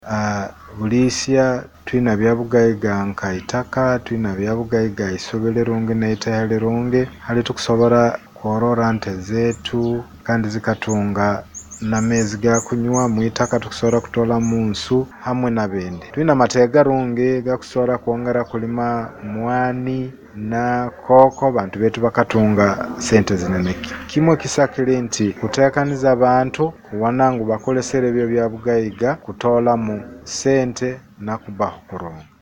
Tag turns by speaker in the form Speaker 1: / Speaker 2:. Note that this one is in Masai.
Speaker 1: Bulisya twina byabugaiga nka itaka, twina byabugaiga isubi lirungi neiteya lirungi hali tukusobola kworora nte zetu kandi zikatunga n'amaizi gakunywa mwitaka tukusobola kutola munsu hamwe nabindi. Twina amateeka garungi gakusobola kwongera kulima mwani na koko abantu betu bakatunga sente zinene. Kimwe kisa kiri nti kutekaniza abantu kuwona ngu bakolesere ebyo byabugaiga kutolamu sente nakubaho kurungi.